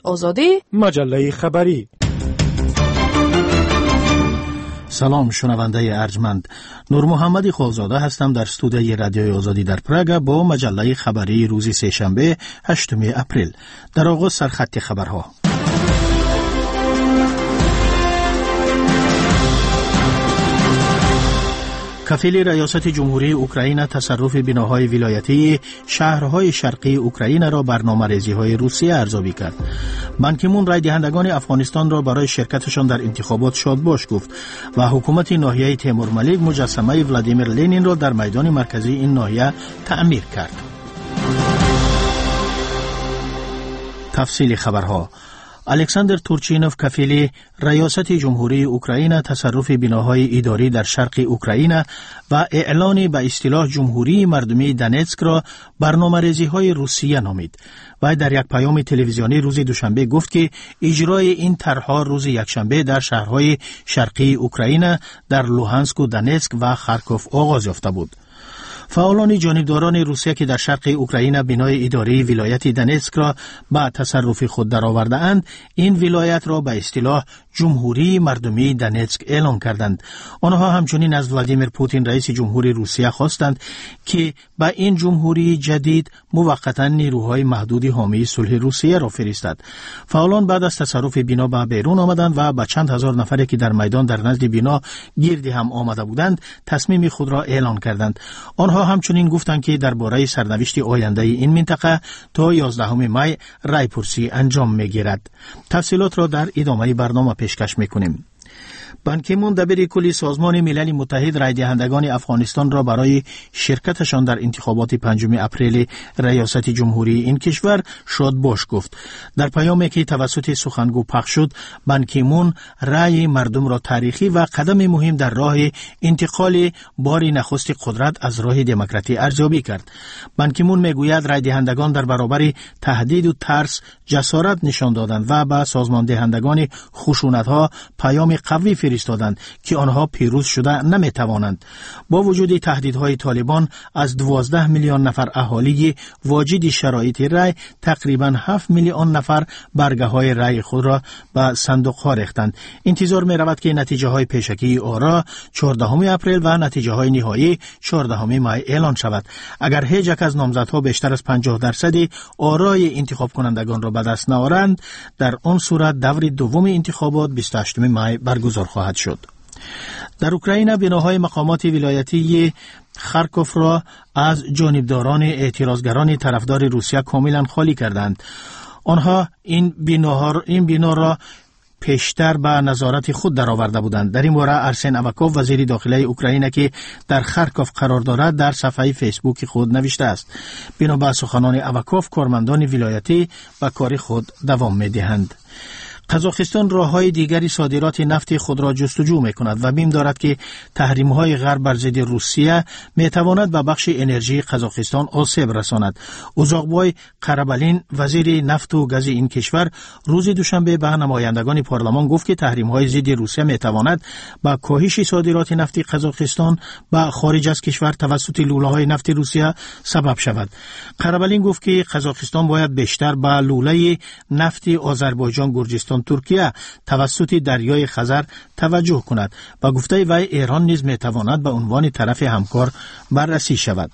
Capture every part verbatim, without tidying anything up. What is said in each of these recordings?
آزادی، مجله خبری. سلام شنونده ارجمند، نور محمد خالزاده هستم در استودیوی رادیوی آزادی در پراگ با مجله خبری روز سه‌شنبه هشتم اپریل. در آغاز سرخط خبرها. کفیل ریاست جمهوری اوکراین تصرف بناهای ولایتی شهرهای شرقی اوکراین را برنامه‌ریزی‌های روسیه ارزیابی کرد. بان کی مون رای دهندگان افغانستان را برای شرکتشان در انتخابات شادباش گفت و حکومت ناحیه تیمورملیک مجسمه ولادیمیر لنین را در میدان مرکزی این ناحیه تعمیر کرد. تفصیل خبرها. الکساندر تورچینوف کفیل ریاست جمهوری اوکراین تصرف بناهای اداری در شرق اوکراین و اعلان به اصطلاح جمهوری مردمی دنتسک را برنامه‌ریزی‌های روسیه نامید. و در یک پیام تلویزیونی روز دوشنبه گفت که اجرای این طرح‌ها روز یکشنبه در شهرهای شرقی اوکراین در لوهانسک و دنتسک و خارکوف آغاز یافته بود. فعالان جانبداران روسیه که در شرق اوکراین بنای اداری ولایت دنتسک را به تصرف خود درآورده‌اند، این ولایت را به اصطلاح جمهوری مردمی دنتسک اعلان کردند. آنها همچنین از ولادیمیر پوتین رئیس جمهوری روسیه خواستند که به این جمهوری جدید موقتا نیروهای محدود حامی صلح روسیه را فرستد. فعالان بعد از تصرف بنا به بیرون آمدند و به چند هزار نفری که در میدان در نزد بنا گرد هم آمده بودند تصمیم خود را اعلان کردند. آنها همچنین گفتند که درباره سرنوشت آینده این منطقه تا یازدهم می رایپرسی انجام می‌گیرد. تفصیلات را در ادامه برنامه پیشکش می‌کنیم. بان کی مون دبیر کلی سازمان ملل متحد رای دهندگان افغانستان را برای شرکتشان در انتخابات پنجم اپریل ریاست جمهوری این کشور شادباش گفت. در پیامی که توسط سخنگو پخش شد، بان کی مون رای مردم را تاریخی و قدم مهم در راه انتقال بار نخست قدرت از راه دموکراسی ارزیابی کرد. بان کی مون میگوید رای دهندگان در برابر تهدید و ترس جسارت نشان دادند و به سازمان دهندگان خشونت‌ها پیام قوی فرستادند که آنها پیروز شده نمیتوانند. با وجود تهدیدهای طالبان از دوازده میلیون نفر اهالی واجد شرایط رای، تقریبا هفت میلیون نفر برگه های رای خود را به صندوق ها ریختند. انتظار می رود که نتیجه های پیشکی آرا چهاردهم اپریل و نتیجه های نهایی چهاردهم می اعلان شود. اگر هیچ یک از نامزدها بیشتر از پنجاه درصد آرای انتخاب کنندگان را به دست نآورند، در آن صورت دور دوم انتخابات بیست و هشتم می برگزار خواهد شد. در اوکراین بناهای مقامات ولایتی خارکوف را از جانبداران اعتراضگران طرفدار روسیه کاملا خالی کردند. آنها این بناها این بنا را پیشتر به نظارت خود درآورده بودند. در این باره ارسن اوکوف وزیر داخلی اوکراین که در خارکوف قرار دارد در صفحه فیسبوک خود نوشته است: بنا به سخنان اوکوف، کارمندان ولایتی به کار خود دوام می‌دهند. قزاقستان راه‌های دیگری صادرات نفت خود را جستجو می‌کند و بیم دارد که تحریم‌های غرب بر ضد روسیه می‌تواند به بخش انرژی قزاقستان آسیب رساند. اوزاقبای قربالین وزیر نفت و گاز این کشور روز دوشنبه به نمایندگان پارلمان گفت که تحریم‌های ضد روسیه می‌تواند با کاهش صادرات نفت قزاقستان به خارج از کشور توسط لوله‌های نفت روسیه سبب شود. قربالین گفت که قزاقستان باید بیشتر به لوله نفت آذربایجان، گرجستان، ترکیه توسط دریای خزر توجه کند و گفته وی ایران نیز میتواند به عنوان طرف همکار بررسی شود.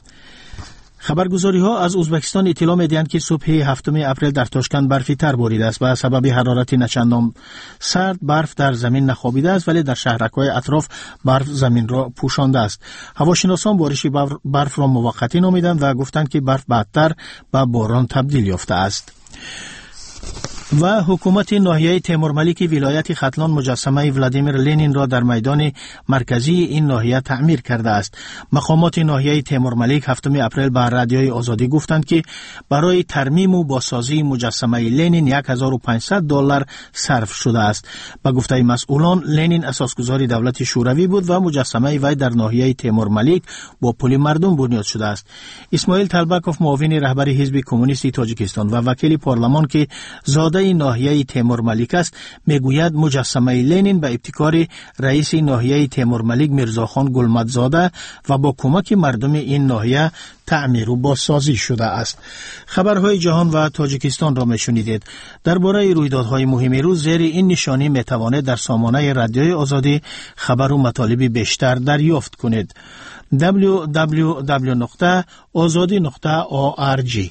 خبرگزاری ها از ازبکستان اطلاع می‌دهند که صبح هفتم اپریل در تاشکند برفی تر باریده است و سبب حرارت نچندان سرد برف در زمین نخوابیده است، ولی در شهرک‌های اطراف برف زمین را پوشانده است. هواشناسان بارش برف را موقتی نامیدند و گفتند که برف بعدتر به باران تبدیل یافته است. و حکومت ناحیه تیمورملیک ولایت ختلان مجسمه ولادیمیر لنین را در میدان مرکزی این ناحیه تعمیر کرده است. مقامات ناحیه تیمورملیک هفتم اپریل به رادیوی آزادی گفتند که برای ترمیم و بازسازی مجسمه لنین یک هزار و پانصد دلار صرف شده است. به گفته مسئولان، لنین اساسگذار دولت شوروی بود و مجسمه وی در ناحیه تیمورملیک با پول مردم بنیاد شده است. اسماعیل طلبکوف، معاون رهبر حزب کمونیست تاجیکستان و وکیل پارلمان که زاده درباره ناحیه تیمورملیک است، میگوید مجسمه لنین به ابتکار رئیس ناحیه تیمورملیک میرزاخان گلمدزاده و با کمک مردم این ناحیه تعمیر و بازسازی شده است. خبرهای جهان و تاجیکستان را میشنیدید. درباره رویدادهای مهم روز زیر این نشانی میتوانید در سامانه رادیوی آزادی خبر و مطالب بیشتر دریافت کنید. دبلیو دبلیو دبلیو نقطه آزادی نقطه او آر جی.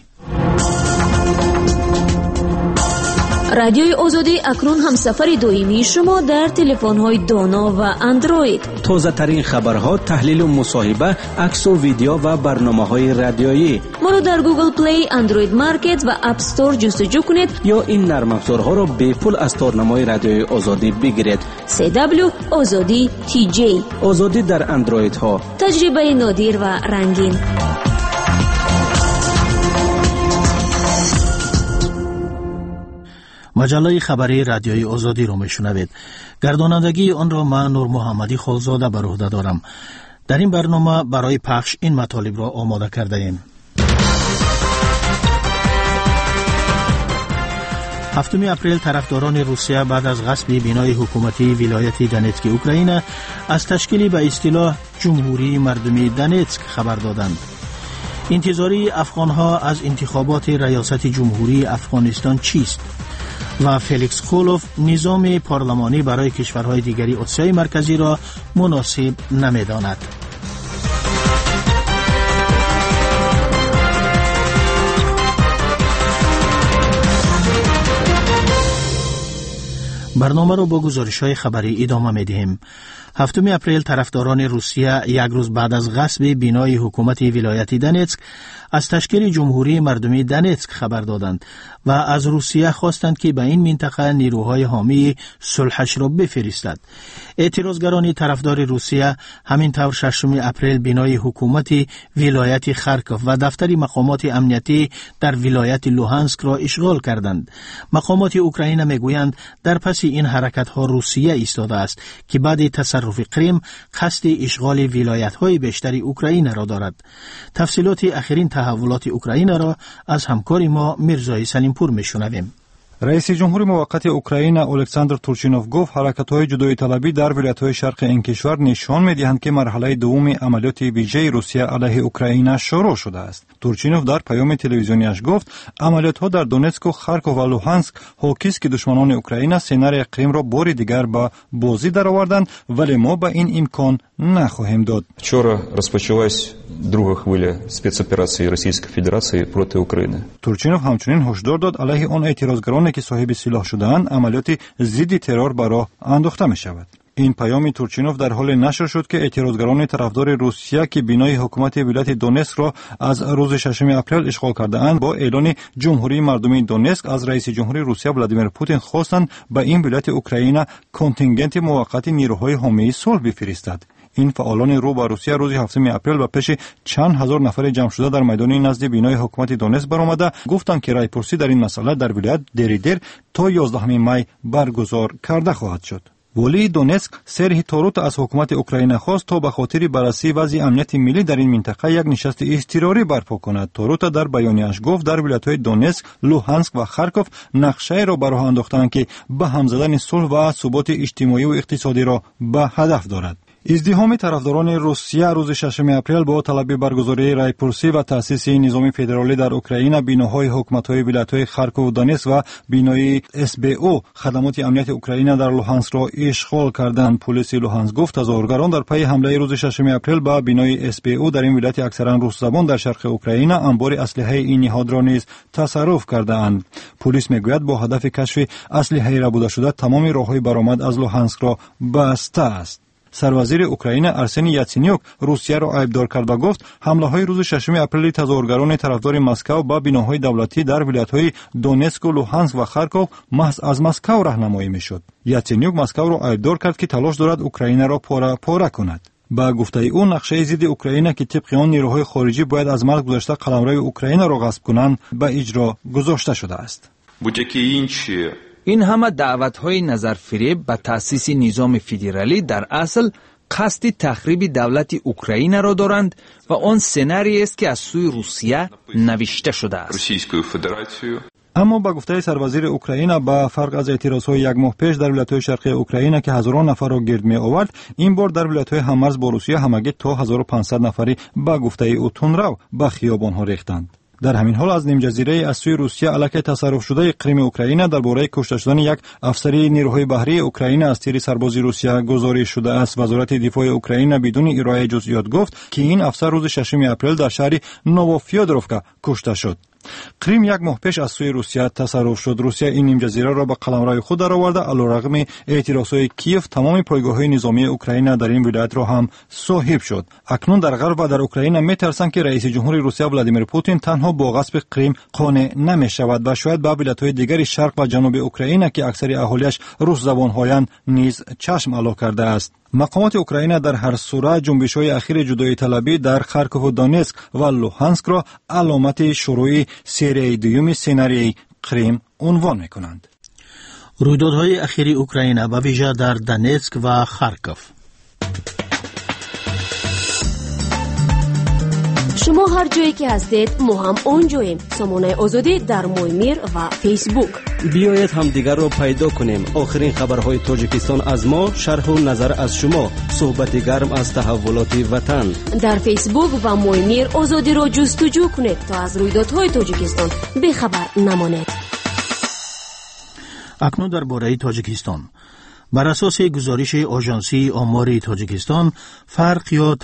رادیوی آزادی اکنون هم سفر دائمی شما در تلفن‌های دانا و اندروید. تازه ترین خبرها، تحلیل و مصاحبه، عکس و ویدیو و برنامه‌های رادیویی. ما رو در گوگل پلی، اندروید مارکت و اپ استور جستجو کنید یا این نرم افزارها را به پول از تارنمای رادیوی آزادی بگیرید. سی دبلیو آزادی تی جی. آزادی در اندروید ها. تجربه نادر و رنگین. مجله خبری رادیوی آزادی رو میشنوید. گردانندگی آن را من نور محمدی خالزاده بر عهده دارم. در این برنامه برای پخش این مطالب را آماده کرده ایم. هفتم اپریل طرفداران روسیه بعد از غصب بنای حکومتی ولایت دونتسک اوکراین از تشکیل به اصطلاح جمهوری مردمی دونتسک خبر دادند. انتظاری افغانها از انتخابات ریاست جمهوری افغانستان چیست؟ و فلیکس کولوف نظام پارلمانی برای کشورهای دیگری آسیای مرکزی را مناسب نمی‌داند. برنامه را با گزارش‌های خبری ادامه می‌دهیم. هفتم اپریل طرفداران روسیه یک روز بعد از غصب بنای حکومت ولایت دونتسک از تشکیل جمهوری مردمی دونتسک خبر دادند و از روسیه خواستند که به این منطقه نیروهای حامی صلحش را بفرستد. اعتراضگران طرفدار روسیه همینطور ششم اپریل بنای حکومت ولایت خارکوف و دفتر مقامات امنیتی در ولایت لوهانسک را اشغال کردند. مقامات اوکراین میگویند در پس این حرکت‌ها روسیه ایستاده است که بعد تصرف کریم قصد اشغال ولایت‌های بیشتر اوکراین را دارد. تفصیلات اخرین تحولات اوکراین را از همکار ما میرزای سلیمپور میشنویم. رئیس جمهور موقت اوکراین الکساندر تورچینوف گفت حرکت‌های جدایی طلبی در ولایت‌های شرق این کشور نشان می‌دهند که مرحله دوم عملیات ویژه روسیه علیه اوکراین شروع شده است. تورچینوف در پیام تلویزیونیش گفت عملیات‌ها در دونتسک و خارکوف و لوهانسک حاکی است که دشمنان اوکراین سناریوی اقلیم را بار دیگر به بازی درآوردند، ولی ما به این امکان نخواهیم داد. Вчора розпочалась друга хвиля спецоперації Російської Федерації проти України. تورچینوف همچنین هشدار داد علیه آن اعتراضگرانی که صاحب سلاح شده‌اند عملیات ضد ترور به راه انداخته می‌شود. این پیام تورچینوف در حال نشر شد که اعتراضگران طرفدار روسیه که بنای حکومت ولایت دونتسک را از روز ششم اپریل اشغال کرده‌اند با اعلان جمهوری مردمی دونتسک از رئیس جمهوری روسیه ولادیمیر پوتین خواستند به این ولایت اوکراین کنتینگنت موقت نیروهای حامی صلح بفرستد. این فعالان رو با روسیه روز هفتم اپریل به پیش چند هزار نفر جمع شده در میدان نزد بنای حکومت دونتسک برآمده گفتند که رایپرسی در این مسئله در ولایت دریدر تا یازدهم می برگزار کرده خواهد شد. ولی دونتسک سرهی تاروت از حکومت اوکراین خواست تا به خاطر بررسی وضع امنیت ملی در این منطقه یک نشست اضطراری برپا کند. تاروت در بیانیه‌اش گفت در ولایت‌های دونتسک، لوهانسک و خارکوف نقشه را بر راه انداختند که به هم زدن صلح و ثبات اجتماعی و اقتصادی را به هدف دارد. ازدحام طرفداران روسیه روز ششم اپریل با طلب برگزاری رایپرسی و تأسیس نظام فدرالی در اوکراین بناهای حکومت‌های ولایت‌های خارکوف و دونتسک و بنای اس بی او خدمات امنیت اوکراین در لوهانسک را اشغال کردند. پلیس لوهانسک گفت تظاهرگران در پی حمله روز ششم اپریل به بنای اس بی او در این ولایت اکثرا روس زبان در شرق اوکراین انبار اسلحه این نهاد را نیز تصرف کردند. پلیس میگوید با هدف کشف اسلحه ربوده شده تمام راه‌های برآمد از لوهانسک را بسته است. سروزیر اوکراین ارسنی یاتسینیوک روسیه را عیبدار کرد و گفت حمله‌های روز ششم اپریل تظاهرگران طرفدار مسکو با بناهای دولتی در ولایت‌های دونتسک و لوهانسک و خارکوف محض از مسکو راهنمایی می‌شد. یاتسینیوک مسکو را عیبدار کرد که تلاش دارد اوکراین را پاره پاره کند. با گفته او نقشه ضد اوکراین که طبق آن نیروهای خارجی باید از مرز گذشته قلمرو اوکراین را غصب کنند به اجرا گذاشته شده است. این همه دعوت‌های نظرفریب به تأسیس نظام فدرالی در اصل قصد تخریب دولت اوکراین را دارند و آن سناریویی است که از سوی روسیه نوشته شده است. اما با گفته سروزیر اوکراین با فرق از اعتراضهای یک ماه پیش در ولایت‌های شرقی اوکراین که هزاران نفر را گرد می آورد، این بار در ولایت‌های هممرز با روسیه همگی تا هزار و پانصد نفری با گفته او تندرو به خیابان‌ها ریختند. در همین حال از نیم جزیره از سوی روسیه علیه تصرف شده کریم اوکراین درباره کشته شدن یک افسری نیروهای بحری اوکراین از تیر سربازی روسیه گزارش شده است. وزارت دفاع اوکراین بدون ارائه جزئیات گفت که این افسر روز ششم اپریل در شهر نووفیودروفکا کشته شد. کریم یک ماه پیش از سوی روسیه تصرف شد. روسیه این نیم جزیره را به قلمرو خود درآورده. علیرغم اعتراضهای کیف تمام پایگاه‌های نظامی اوکراین در این ولایت را هم صاحب شد. اکنون در غرب و در اوکراین می‌ترسند که رئیس جمهور روسیه ولادیمیر پوتین تنها با غصب کریم قانع نمی‌شود و شاید به ولایت‌های دیگر شرق و جنوب اوکراین که اکثر اهالیش روس زبان‌هایند نیز چشم علا کرده است. مقامات اوکراین در هر صورت جنبش‌های اخیر جدایی طلبی در خارکوف و دونتسک و لوهانسک را علامت شروع سری دوم سناریوی کریم عنوان می‌کنند. رویدادهای اخیر اوکراین به ویژه در دونتسک و خارکوف. شما هر جایی که هستید ما هم اونجاییم. سامانه آزادی در مویمیر و فیسبوک. بیایید هم دیگر رو پیدا کنیم. آخرین خبرهای تاجیکستان از ما، شرح و نظر از شما، صحبت گرم از تحولات وطن. در فیسبوک و مویمیر آزادی رو جستجو کنید تا از رویدادهای تاجیکستان بخبر نمانید. اکنون درباره تاجیکستان. بر اساس گزارش آژانسی آمار تاجیکستان، فرق یا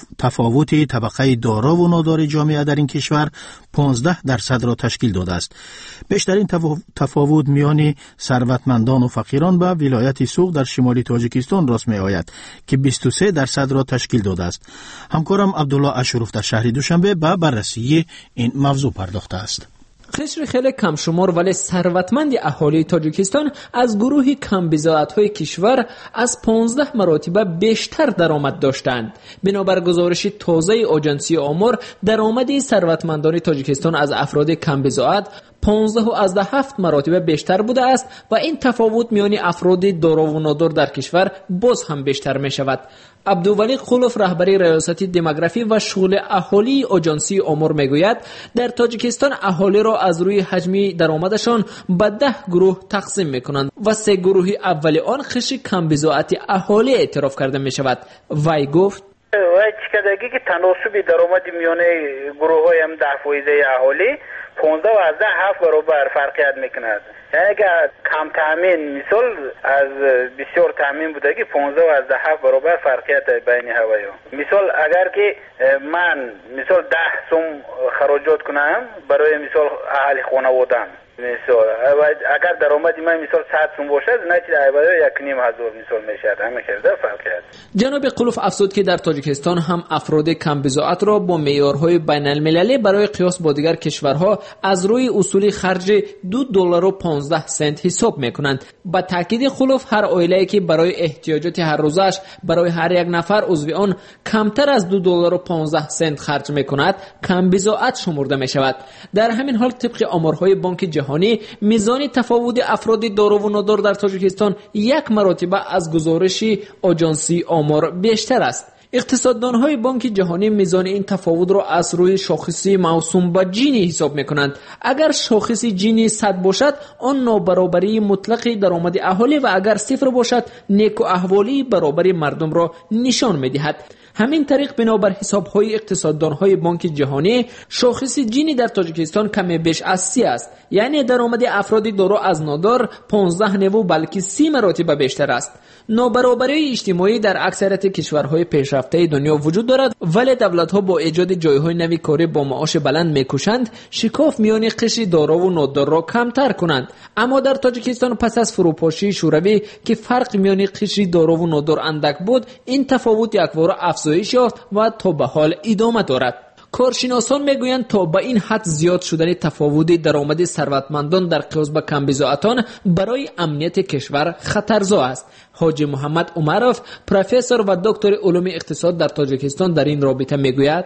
تفاوت طبقه دارا و نادار جامعه در این کشور پانزده درصد را تشکیل داده است. بیشترین تفاوت میان ثروتمندان و فقیران به ولایت سوق در شمال تاجیکستان راست می آید که بیست و سه درصد را تشکیل داده است. همکارم عبدالله اشروف در شهر دوشنبه به بررسی این موضوع پرداخته است. قشر خیلی کم شمار ولی ثروتمند اهالی تاجیکستان از گروه کم بضاعت‌های کشور از پانزده مراتب بیشتر درآمد داشتند. بنابر گزارش تازه آژانسی آمار، درآمد ثروتمندان تاجیکستان از افراد کم بضاعت پانزده و از ده هفت مراتب بیشتر بوده است و این تفاوت میان افراد دارا و نادار در کشور باز هم بیشتر می شود. عبدالولی قلوف رهبری ریاست دموگرافی و شغل اهالی آژانسی آمار میگوید در تاجیکستان اهالی را از روی حجم درآمدشان به ده گروه تقسیم میکنند و سه گروه اولی آن قشر کم بضاعت اهالی اعتراف کرده می شود. وی گفت وای چقدر که تناسب درآمد میان گروه های هم ده فیصد اهالی پانزده و از ده هفت برابر فرقیت میکند. یعنی که کم تامین مثال از بسیار تامین بوده که پانزده و از ده هفت برابر فرقیت بین هوایا. مثال اگر که من مثال ده سوم خراجات کنم برای مثال اهل خانواده‌ام، مثال اگر درآمد من مثال صد سوم باشد نتیجه ایوالای یک نیم هزار مثال میشد. همه کرده فرقیت. جناب قلوف افزود که در تاجیکستان هم افراد کم بضاعت را با معیارهای بین المللی برای قیاس با دیگر کشورها از روی اصول خرج دو دلار و پانزده سنت حساب میکنند. با تاکید قلوف هر عائله‌ای که برای احتیاجات هر روزش برای هر یک نفر عضو آن کمتر از دو دلار و پانزده سنت خرج میکند کم بضاعت شمرده میشود. در همین حال طبق آمارهای بانک جهانی میزان تفاوت افراد دارا و نادار در تاجیکستان یک مرتبه از گزارش آژانسی آمار بیشتر است. اقتصاددان‌های بانک جهانی میزان این تفاوت را از روی شاخصی موسوم به جینی حساب می‌کنند. اگر شاخص جینی صد باشد آن نابرابری مطلق درآمد اهالی و اگر صفر باشد نیک و احوالی برابری مردم را نشان می‌دهد. همین طریق بنابر حساب‌های اقتصاددان‌های بانک جهانی شاخص جینی در تاجیکستان کمی بیش از سی است، یعنی درآمد افراد دارا از نادار پانزده نمو بلکه سی مراتب بیشتر است. نابرابری اجتماعی در اکثریت کشورهای پیشرفته دنیا وجود دارد، ولی دولت‌ها با ایجاد جای‌های نوی کاری با معاش بلند می‌کوشند شکاف میان قشر دارا و نادار را کمتر کنند. اما در تاجیکستان پس از فروپاشی شوروی که فرق میان قشر دارا و نادار اندک بود، این تفاوت یکواره افزایش یافت و تا به حال ادامه دارد. کارشناسان میگویند تا به این حد زیاد شدن تفاوت درآمد ثروتمندان در قیاس با کم بضاعتان برای امنیت کشور خطرزا است. حاجی محمد عمروف پروفسور و دکتر علوم اقتصاد در تاجیکستان در این رابطه میگوید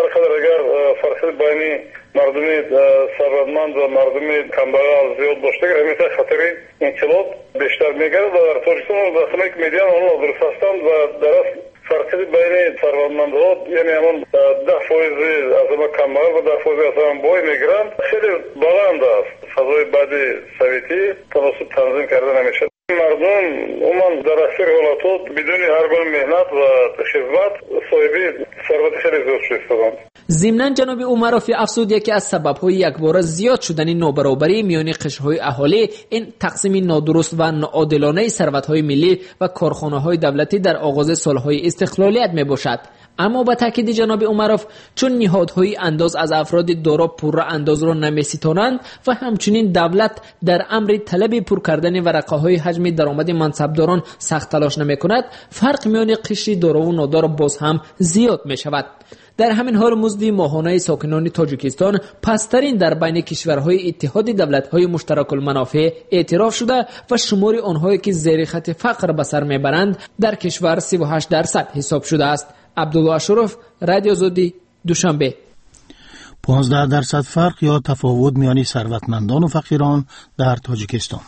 فرق بین مردم ثروتمند و مردم کمبغال زیاد باشه همیشه خطر انقلاب بیشتر میگرده. در تاجیکستان وقتی که میدیان آنها درست هستند و درست فرقی بین ثروتمندها یعنی همون ده فایز از ما کمتر و ده فایز از هم بای میگیرن خیلی بلند است. فضای بعدی سویتی توسط تنظیم کرده نمیشه. مردم عموما در اکثر حالات بدون هر گونه مهنت و خدمت صاحبی ثروت خیلی زیاد شدند. ضمناً جناب عمروفی افزود یکی از سبب‌های یکباره زیاد شدن نابرابری میان قشرهای اهالی این تقسیم نادرست و ناعادلانه ثروت‌های ملی و کارخانه‌های دولتی در آغاز سال‌های استقلالیت میباشد. اما با تاکید جناب عمروف چون نهادهای انداز از افراد دارا پور انداز را نمی‌ستانند و همچنین دولت در امر طلب پر کردن ورقه‌های حجم درآمد منصبداران سخت تلاش نمی‌کند، فرق میان قشر دارا و نادار باز هم زیاد می‌شود. در همین حال مزد ماهانه ساکنان تاجیکستان پسترین در بین کشورهای اتحاد دولت‌های مشترک المنافع اعتراف شده و شمار آنهایی که زیر خط فقر به سر میبرند در کشور سی و هشت درصد حساب شده است. عبدالله اشرف، رادیو آزادی، دوشنبه. پانزده درصد فرق یا تفاوت میان ثروتمندان و فقیران در تاجیکستان.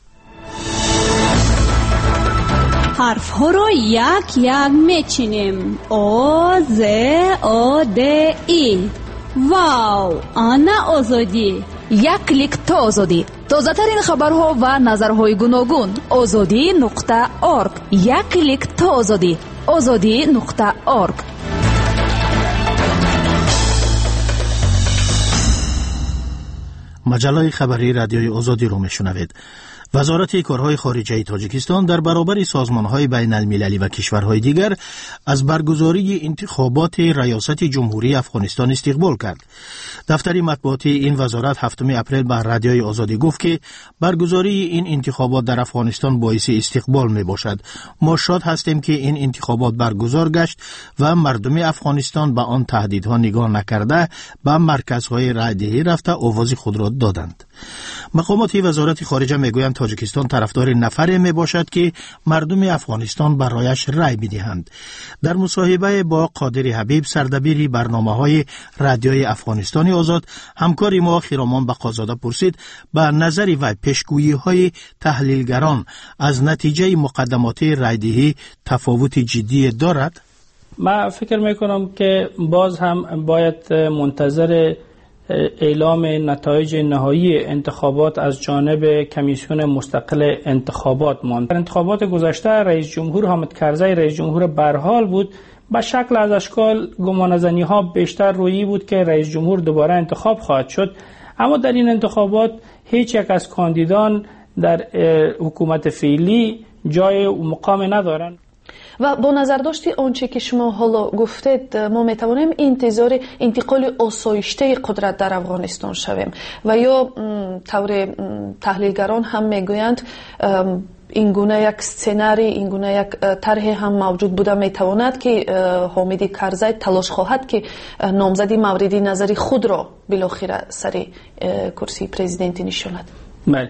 حرف ها را یک یک میچینیم. او ز او د ای. واو، آنا آزادی. یک کلیک تا آزادی. تازه ترین خبرها و نظرهای گوناگون. آزادی نقطه اورگ. یک کلیک تا آزادی. آزادی نقطه اورگ. مجله خبری رادیوی آزادی رو میشنوید. وزارت کارهای خارجه تاجیکستان در برابر سازمانهای بین المللی و کشورهای دیگر از برگزاری انتخابات ریاست جمهوری افغانستان استقبال کرد. دفتر مطبوعاتی این وزارت هفتم اپریل به رادیوی آزادی گفت که برگزاری این انتخابات در افغانستان باعث استقبال می باشد. ما شاد هستیم که این انتخابات برگزار گشت و مردم افغانستان به آن تهدیدها نگاه نکرده به مرکزهای رایدهی رفته آواز خود را دادند. مقامات وزارت خارجه میگویند تاجیکستان طرفدار نفری می باشد که مردم افغانستان برایش رای بدهند. در مصاحبه با قادر حبیب سردبیر برنامه‌های رادیوی افغانستان آزاد، همکار ما خیرامان بقازاده پرسید به نظر و پیشگویی‌های تحلیلگران از نتیجه مقدمات رایدهی تفاوت جدی دارد؟ من فکر میکنم که باز هم باید منتظر اعلام نتایج نهایی انتخابات از جانب کمیسیون مستقل انتخابات ماند. در انتخابات گذشته رئیس جمهور حامد کرزی رئیس جمهور برحال بود. به شکل از اشکال گمانه‌زنی ها بیشتر رویی بود که رئیس جمهور دوباره انتخاب خواهد شد، اما در این انتخابات هیچ یک از کاندیدان در حکومت فعلی جای و مقام ندارند. و با نظر داشتی آنچه که شما حالا گفتید، ما میتوانیم انتظار انتقال آسایشته قدرت در افغانستان شویم و یا طور تحلیلگران هم میگویند این گونه یک سناریو، این گونه یک طرح هم موجود بوده میتواند که حامد کرزی تلاش خواهد که نامزدی مورد نظری خود را بالاخره سر کرسی پرزیدنتی نشاند. بله،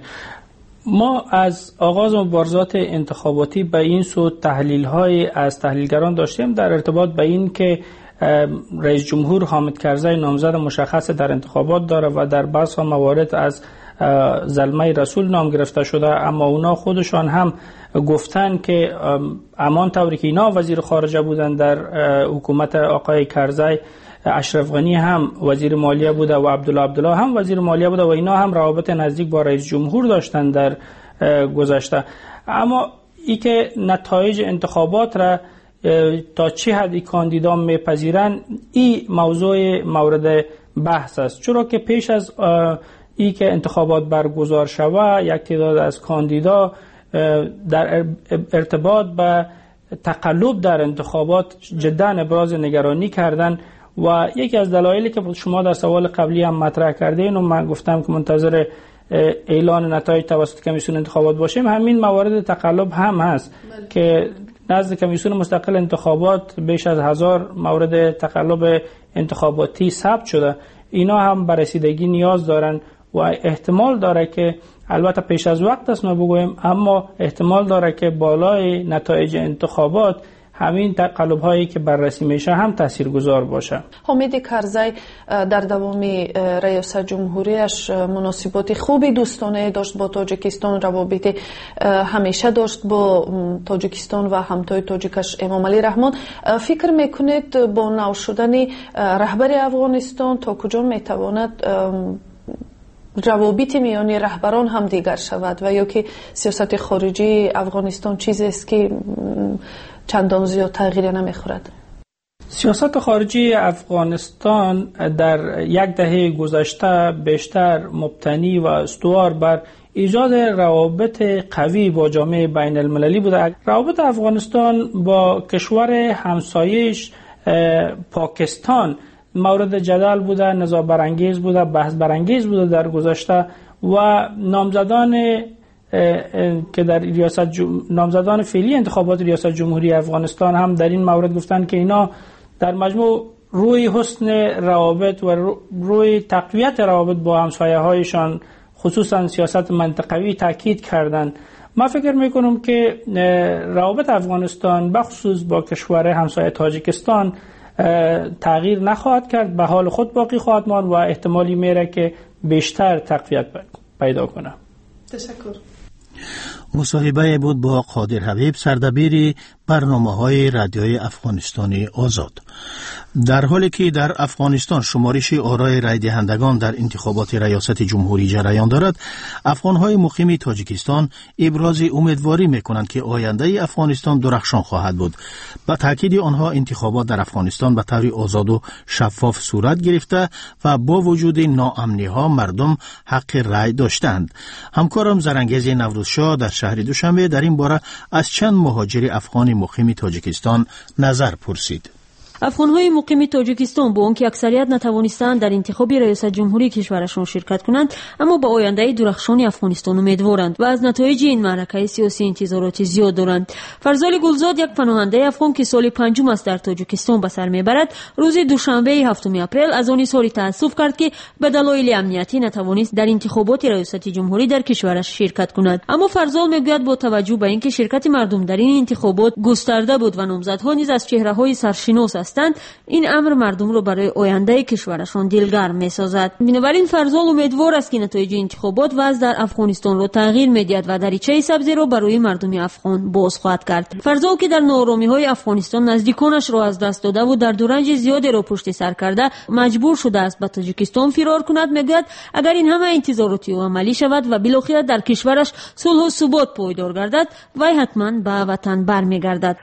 ما از آغاز مبارزات انتخاباتی به این سو تحلیل‌های از تحلیلگران داشتیم در ارتباط به این که رئیس جمهور حامد کرزی نامزد مشخص در انتخابات داره و در بعض موارد از زلمه رسول نام گرفته شده، اما اونا خودشان هم گفتن که امان طوری که اینا وزیر خارجه بودن در حکومت آقای کرزی، اشرف غنی هم وزیر مالیه بوده و عبدالله عبدالله هم وزیر مالیه بوده و اینا هم روابط نزدیک با رئیس جمهور داشتن در گذشته. اما ای که نتایج انتخابات را تا چه حد کاندیدا میپذیرن، این موضوع مورد بحث است، چرا که پیش از ای که انتخابات برگزار شود یک تعداد از کاندیدا در ارتباط به تقلب در انتخابات جدا ابراز نگرانی کردن و یکی از دلایلی که شما در سوال قبلی هم مطرح کردین و من گفتم که منتظر اعلان نتایج توسط کمیسیون انتخابات باشیم، همین موارد تقلب هم هست. بله. که نزد کمیسیون مستقل انتخابات بیش از هزار مورد تقلب انتخاباتی ثبت شده. اینا هم بررسیدگی نیاز دارن و احتمال داره که البته پیش از وقت است ما بگویم، اما احتمال داره که بالای نتایج انتخابات همین تقلب هایی که بررسی میشه هم تاثیرگذار باشه. حامد کرزی در دوام ریاست جمهوریش مناسبات خوبی دوستانه داشت با تاجیکستان، روابط همیشه داشت با تاجیکستان و همتای تاجیکش امام علی رحمان. فکر میکنید با نو شدن رهبر افغانستان تا کجا میتواند روابط میان رهبران هم دیگر شود و یا که سیاست خارجی افغانستان چیزی است که چندان زیاد تغییر نمیخورد؟ سیاست خارجی افغانستان در یک دهه گذشته بیشتر مبتنی و استوار بر ایجاد روابط قوی با جامعه بین المللی بوده. روابط افغانستان با کشور همسایش پاکستان مورد جدل بوده، نزاع برانگیز بوده، بحث برانگیز بوده در گذشته و نامزدان که در ریاست جم... نامزدان فعلی انتخابات ریاست جمهوری افغانستان هم در این مورد گفتن که اینا در مجموع روی حسن روابط و روی تقویت روابط با همسایه هایشان خصوصا سیاست منطقوی تاکید کردند. ما فکر میکنم که روابط افغانستان بخصوص با کشور همسایه تاجیکستان تغییر نخواهد کرد، به حال خود باقی خواهد ماند و احتمالی میره که بیشتر تقویت پیدا کنه. تشکر. مصاحبه بود با قادر حبیب، سردبیر برنامه‌های رادیوی افغانستانی آزاد. در حالی که در افغانستان شمارش آرای رای دهندگان در انتخابات ریاست جمهوری جریان دارد، افغان‌های مقیم تاجیکستان ابراز امیدواری می‌کنند که آینده افغانستان درخشان خواهد بود. با تاکید آنها انتخابات در افغانستان به طور آزاد و شفاف صورت گرفته و با وجود ناامنی‌ها مردم حق رای داشتند. همکارم زرنگیز نوروزشاه در شهر دوشنبه در این باره از چند مهاجر افغان مقیم تاجیکستان نظر پرسید. افغان‌های مقیم تاجیکستان با آنکه اکثریت نتوانستند در انتخاب ریاست جمهوری کشورشان شرکت کنند، اما با آینده درخشان افغانستان امیدوارند و از نتایج این معرکه سیاسی انتظارات زیاد دارند. فرزال گلزاد، یک پناهنده افغان که سال پنجم است در تاجیکستان به سر میبرد، روز دوشنبه هفتم اپریل از آن اظهار تأسف کرد که به دلایل امنیتی نتوانست در انتخابات ریاست جمهوری در کشورش شرکت کند. اما فرزال میگوید با توجه به اینکه شرکت مردم در این انتخابات گسترده بود و نامزدها نیز از چهره‌های سرشناس هستند، این امر مردم را برای آینده کشورشان دلگرم می‌سازد. بنابراین فرزال امیدوار است که نتایج انتخابات وضع در افغانستان را تغییر می‌دهد و دریچه سبزی را برای مردم افغان باز خواهد کرد. فرزال که در ناآرامی‌های افغانستان نزدیکانش را از دست داده و در دورنج زیادی را پشت سر کرده مجبور شده است به تاجیکستان فرار کند، میگوید اگر این همه انتظاراتی و عملی شود و بالاخره در کشورش صلح و ثبات پایدار گردد، وی حتما به وطن برمیگردد.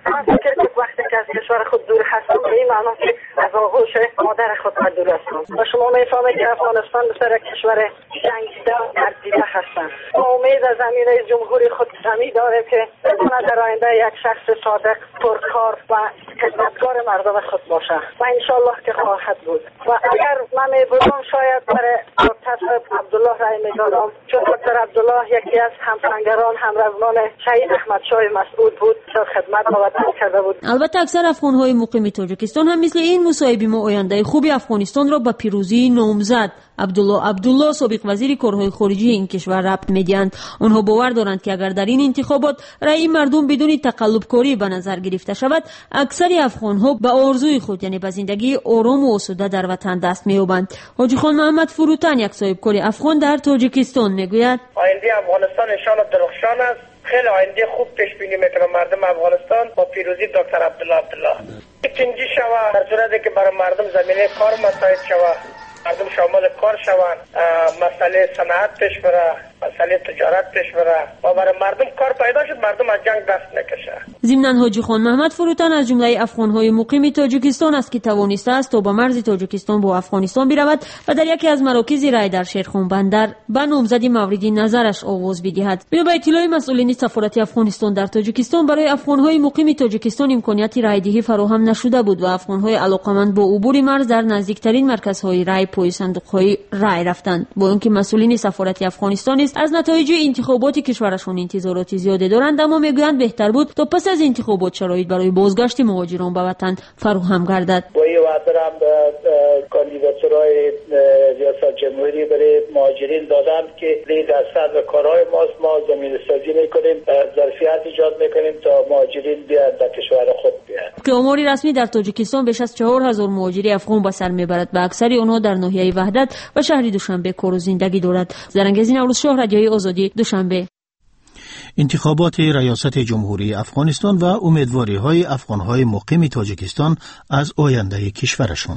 از کشور خود دور هستم به این معنا که از آغوش مادر خود دور هستم و شما میفهمید که افغانستان بسیار کشور جنگیده و ترسیده هستند. با امید از زمینه جمهوری خود امید داریم که بتواند در آینده یک شخص صادق، پرکار و خدمتگار مردم خود باشه و انشالله که خواهد بود. و اگر من میبودم شاید برای دکتر عبدالله رای میدادم، چون دکتر عبدالله یکی از همسنگران همرزمان شهید احمد شاه مسعود بود که خدمت با وطن کرده بود. البته اکثر افغان‌های مقیم تاجیکستان هم مثل این مصاحبه ما آینده خوبی افغانستان را به پیروزی نامزد عبدالله عبدالله سابق وزیر کارهای خارجی این کشور ربط می‌دهند. آنها باور دارند که اگر در این انتخابات رأی مردم بدون تقلب‌کاری به نظر گرفته شود، اکثر افغان‌ها به آرزوی خود یعنی به زندگی آرام و آسوده در وطن دست می‌یابند. حاجی خان محمد فروتن، یک صاحبکار افغان در تاجیکستان، میگوید آینده افغانستان ان شاءالله درخشان است. خیلی آینده خوب پیش بینی میکنم مردم افغانستان با پیروزی دکتر عبدالله عبدالله. تنجی شود در صورتی که برای مردم زمینه کار مساعد شود، مردم شامل کار شوند، مسئله صنعت پیش بره، مسئله تجارت پیش بره و برای مردم کار پیدا شد، مردم از جنگ دست نکشه. ضمن حاجی خان محمد فروتن از جمله افغان‌های مقیم تاجیکستان است که توانسته است تا به مرز تاجیکستان با افغانستان برود و در یکی از مراکز رای در شیرخان بندر به نامزدی مورد نظرش آواز بدهد. به اطلاع مسئولین سفارت افغانستان در تاجیکستان، برای افغان‌های مقیم تاجیکستان امکانیت رایدهی فراهم نشده بود و افغان‌های علاقمند با عبور مرز در نزدیکترین مرکزهای رای پای صندوق‌های رای رفتند. با اینکه مسئولین سفارت افغانستان است از نتایج انتخابات کشورشون انتظارات زیاده دارند، اما میگویند بهتر بود تا پس از انتخابات شرایط برای بازگشت مهاجران به وطن فراهم گردد. با این وعده هم کاندیداتورای ریاست جمهوری برای مهاجرین دادند که لید از صدر کارهای ماست، ما زمینه‌سازی میکنیم، ظرفیت ایجاد میکنیم تا مهاجرین بیان در کشور خود بیان. که آماری رسمی در تاجیکستان بیش از چهار هزار مهاجر افغان به سر میبرد و اکثر آنها در ناحیه وحدت و شهر دوشنبه کار و زندگی دارد. زرنگزین نوروزشاه، رادیوی آزادی، دوشنبه. انتخابات ریاست جمهوری افغانستان و امیدواری‌های افغان‌های مقیم تاجیکستان از آینده کشورشان.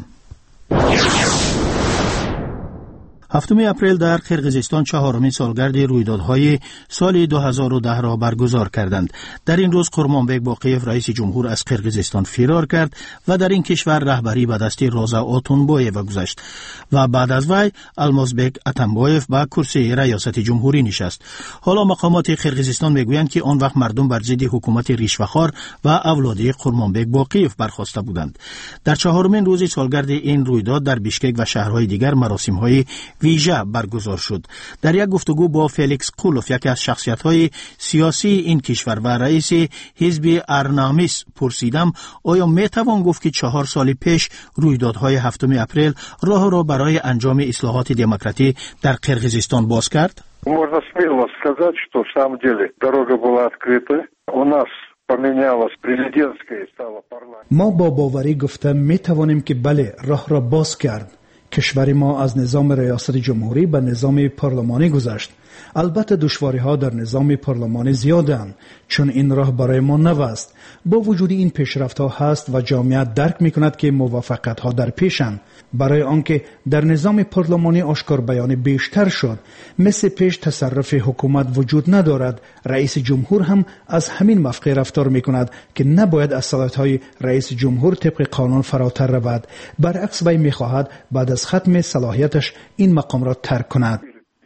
هفتم اپریل در قرقیزستان چهارمین سالگرد رویدادهای سال دو هزار و ده را برگزار کردند. در این روز قرمانبک باقیف رئیس جمهور از قرقیزستان فرار کرد و در این کشور رهبری به دست روزا اوتونبایف گذاشت و بعد از وی المازبک اتمبایف به کرسی ریاست جمهوری نشست. حالا مقامات قرقیزستان میگویند که آن وقت مردم بر ضد حکومت ریشوخوار و اولادی قرمانبک باقیف برخاسته بودند. در چهارمین روز سالگرد این رویداد در بیشکک و شهرهای دیگر مراسم‌های ویژه برگزار شد. در یک گفتگو با فلیکس قولوف، یکی از شخصیت‌های سیاسی این کشور و رئیس حزب ارنامیس، پرسیدم آیا میتوان گفت که چهار سال پیش رویدادهای هفتم اپریل راه را برای انجام اصلاحات دموکراتی در قرقیزستان باز کرد؟ Можно смело сказать, что в самом деле дорога была открыта. У нас поменялась президентская и стала парламент. ما با باوری گفتم میتوانیم که بله، راه را باز کرد. کشور ما از نظام ریاست جمهوری به نظام پارلمانی گذشت. البته دشواری‌ها در نظام پارلمانی زیادند، چون این راه برای ما نو است. با وجود این پیشرفت‌ها هست و جامعه درک می‌کند که موفقیت‌ها در پیشند. برای آنکه در نظام پارلمانی آشکار بیان بیشتر شد، مثل پیش تصرف حکومت وجود ندارد. رئیس جمهور هم از همین موقع رفتار می‌کند که نباید از صلاحیت‌های رئیس جمهور طبق قانون فراتر رود. برعکس وی می‌خواهد بعد از ختم صلاحیتش این مقام را ترک کند.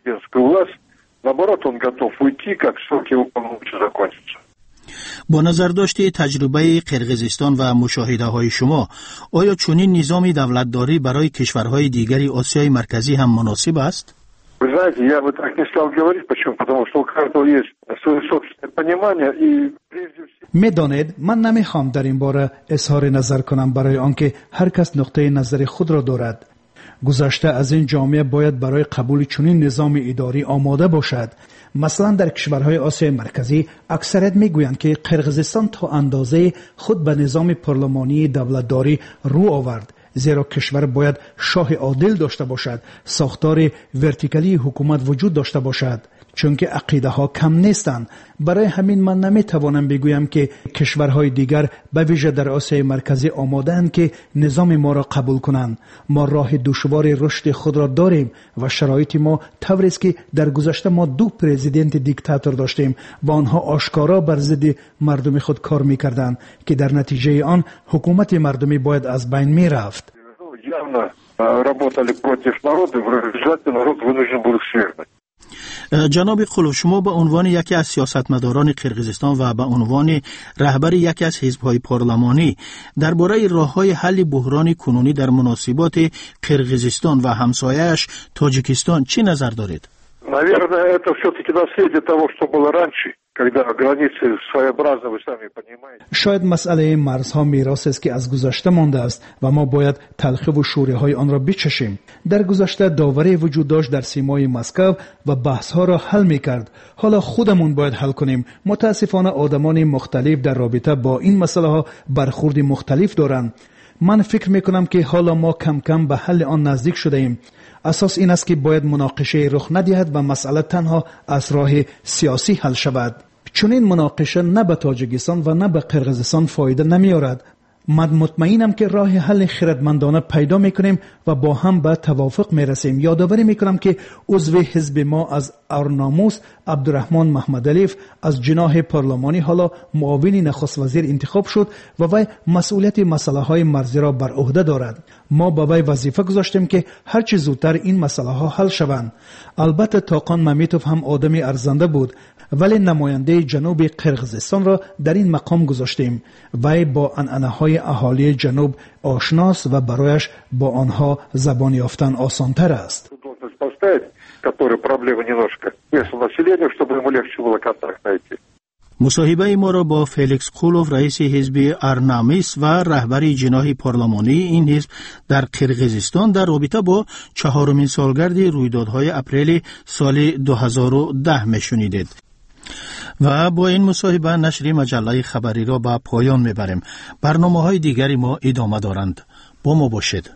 Наоборот, он готов уйти, как срок его полномочий закончится. با نظر داشته تجربه قرقیزستان و مشاهده های شما، آیا چنین نظام دولتداری برای کشورهای دیگری آسیای مرکزی هم مناسب است؟ Вы знаете, я бы так не стал говорить, почему? Потому что у каждого есть свое собственное понимание и прежде всего... میدانید من نمیخوام در این باره اظهار نظر کنم، برای آنکه هر کس نقطه نظر خود را دارد. گذشته از این جامعه باید برای قبول چنین نظام اداری آماده باشد. مثلا در کشورهای آسیای مرکزی اکثریت میگویند که قرقیزستان تا اندازه خود به نظام پارلمانی دولتداری رو آورد، زیرا کشور باید شاه عادل داشته باشد، ساختار ورتیکالی حکومت وجود داشته باشد، چون که عقیده ها کم نیستند. برای همین من نمیتوانم بگویم که کشورهای دیگر به ویژه در آسیای مرکزی آماده‌اند که نظام ما را قبول کنند. ما راه دشوار رشد خود را داریم و شرایط ما طوری است که در گذشته ما دو پرزیدنت دیکتاتور داشتیم و آنها آشکارا بر ضد مردم خود کار میکردند که در نتیجه آن حکومت مردمی باید از بین میرفت. جناب قولوف، شما به عنوان یکی از سیاستمداران قرقیزستان و به عنوان رهبر یکی از حزب‌های پارلمانی درباره راه‌های حل بحران کنونی در مناسبات قرقیزستان و همسایه‌اش تاجیکستان چی نظر دارید؟ Наверное, это все-таки наследие того, что было раньше, когда границы своеобразно, вы сами понимаете. شاید مسئله مرزها میراث است که از گذشته مانده است و ما باید تلخی و شوری‌های آن را بچشیم. در گذشته داوری وجود داشت در سیمای مسکو و بحث‌ها را حل می‌کرد. حالا خودمون باید حل کنیم. متاسفانه آدمان مختلف در رابطه با این مسئله‌ها برخورد مختلف دارند. من فکر می‌کنم که حالا ما کم کم به حل آن نزدیک شده ایم. اساس این است که باید مناقشه رخ ندهد و مسئله تنها از راه سیاسی حل شود. چون این مناقشه نه به تاجیکستان و نه به قرقیزستان فایده نمی‌آورد. من مطمئنم که راه حل خردمندانه پیدا میکنیم و با هم به توافق میرسیم. یادآوری میکنم که عضو حزب ما از ارناموس عبدالرحمن محمدعلیف از جناح پارلمانی حالا معاون نخست وزیر انتخاب شد و وی مسئولیت مسئله های مرزی را بر عهده دارد. ما با وی وظیفه گذاشتیم که هر چه زودتر این مسئله ها حل شوند. البته تاقان ممیتوف هم آدمی ارزنده بود، ولی نماینده جنوب قرقیزستان را در این مقام گذاشتیم. وی با عنعنه‌های اهالی جنوب آشناست و برایش با آنها زبان یافتن آسان‌تر است. مصاحبه ما را با فلیکس قولوف، رئیس حزب ارنامیس و رهبر جناح پارلمانی این حزب در قرقیزستان در رابطه با چهارمین سالگرد رویدادهای اپریل سال دو هزار و ده میشنیدید. و با این مصاحبه نشر مجله خبری را به پایان میبریم. برنامه‌های دیگری ما ادامه دارند. با ما باشید.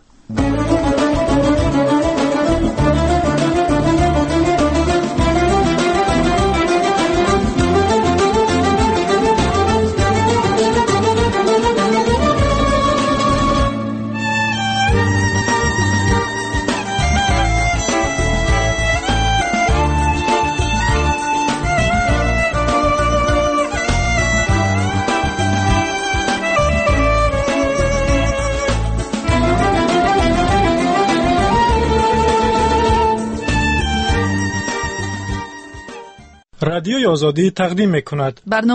رادیوی آزادی تقدیم می‌کند. برنامه